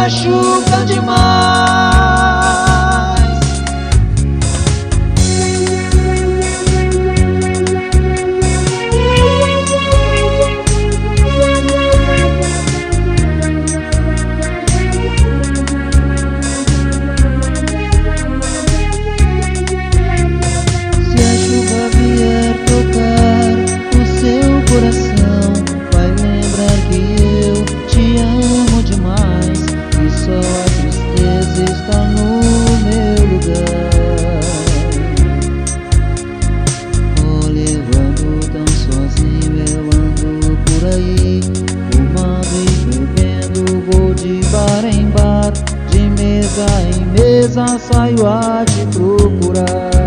machuca demais. Se a chuva vier tocar o seu coração, vai lembrar que eu te amo demais e só a tristeza está no meu lugar. Olha, eu ando tão sozinho, eu ando por aí, fumando e bebendo, vou de bar em bar, de mesa em mesa saio a te procurar.